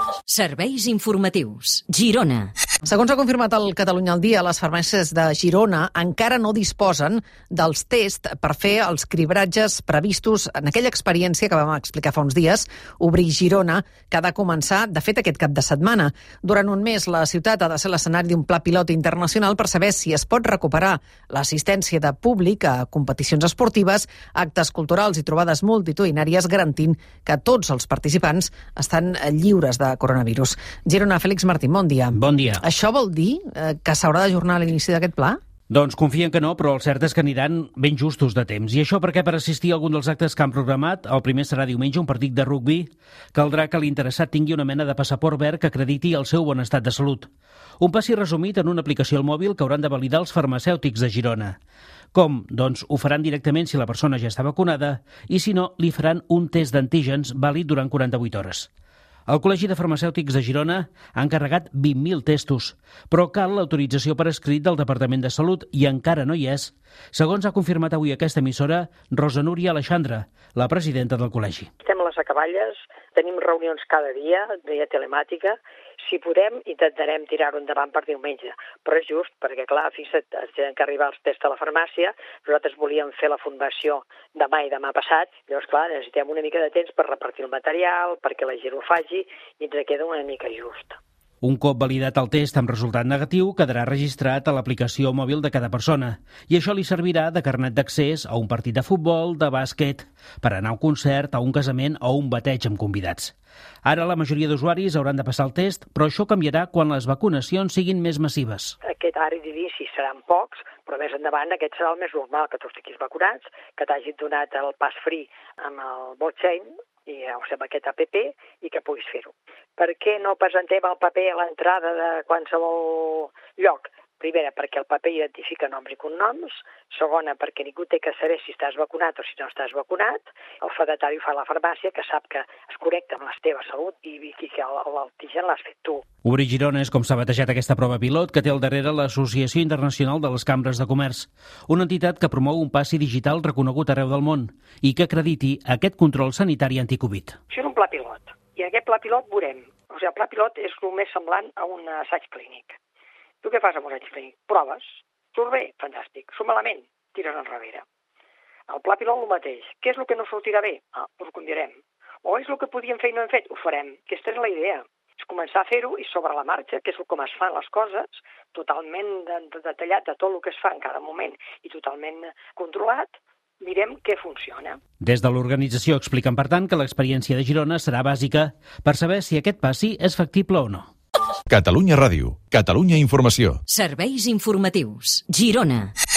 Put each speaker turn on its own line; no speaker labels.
Serveis informatius. Girona.
Segons ha confirmat el Catalunya al Dia, les farmàcies de Girona encara no disposen dels tests per fer els cribratges previstos en aquella experiència que vam explicar fa uns dies, Obrir Girona, que ha de començar, de fet, aquest cap de setmana. Durant un mes, la ciutat ha de ser l'escenari d'un pla pilot internacional per saber si es pot recuperar l'assistència de públic a competicions esportives, actes culturals i trobades multitudinàries, garantint que tots els participants estan lliures de coronavirus. Girona, Fèlix Martín, bon dia.
Bon dia.
Això vol dir que s'haurà d'ajornar l'inici d'aquest pla?
Doncs confien que no, però el cert és que aniran ben justos de temps. I això perquè per assistir a algun dels actes que han programat, el primer serà diumenge un partit de rugbi, caldrà que l'interessat tingui una mena de passaport verd que acrediti el seu bon estat de salut. Un passi resumit en una aplicació al mòbil que hauran de validar els farmacèutics de Girona. Com? Doncs ho faran directament si la persona ja està vacunada i si no, li faran un test d'antígens vàlid durant 48 hores. El Col·legi de Farmacèutics de Girona ha encarregat 20.000 testos, però cal l'autorització per escrit del Departament de Salut i encara no hi és, segons ha confirmat avui aquesta emissora Rosa Núria Aleixandra, la presidenta del col·legi.
Estem a les acaballes, tenim reunions cada dia, via telemàtica. Si podem, intentarem tirar-ho endavant per diumenge, però és just perquè, clar, fixa't, tenen que arribar els tests a la farmàcia, nosaltres volíem fer la fundació demà i demà passat, llavors, clar, necessitem una mica de temps per repartir el material, perquè la gent ho faci, i ens queda una mica just.
Un cop validat el test amb resultat negatiu, quedarà registrat a l'aplicació mòbil de cada persona i això li servirà de carnet d'accés a un partit de futbol, de bàsquet, per anar a un concert, a un casament o un bateig amb convidats. Ara la majoria d'usuaris hauran de passar el test, però això canviarà quan les vacunacions siguin més massives.
Aquest ara d'inici seran pocs, però més endavant aquest serà el més normal, que tu estiguis vacunats, que t'hagin donat el pas free amb el blockchain, i amb aquest app, i que puguis fer-ho. Per què no presentem el paper a l'entrada de qualsevol lloc? Primera, perquè el paper identifica noms i cognoms. Segona, perquè ningú té que saber si estàs vacunat o si no estàs vacunat. El fedatari ho fa a la farmàcia, que sap que es connecta amb la teva salut i que l'antigen l'has fet tu.
Obrir Girona és com s'ha batejat aquesta prova pilot que té al darrere l'Associació Internacional de les Cambres de Comerç, una entitat que promou un passi digital reconegut arreu del món i que acrediti aquest control sanitari anticovid.
Això és un pla pilot, i en aquest pla pilot veurem. El pla pilot és el més semblant a un assaig clínic. Tu què fas amb un assaig clínic? Proves. Surt bé? Fantàstic. Surt malament? Tires enrere. El pla pilot el mateix. Què és el que no sortirà bé? Ho canviarem. O és el que podíem fer i no hem fet? Ho farem. Aquesta és la idea. És començar a fer-ho i sobre la marxa, que és com es fan les coses, totalment detallat de tot el que es fa en cada moment i totalment controlat, mirem què funciona.
Des de l'organització expliquen, per tant, que l'experiència de Girona serà bàsica per saber si aquest passi és factible o no.
Catalunya Ràdio, Catalunya Informació.
Serveis informatius. Girona.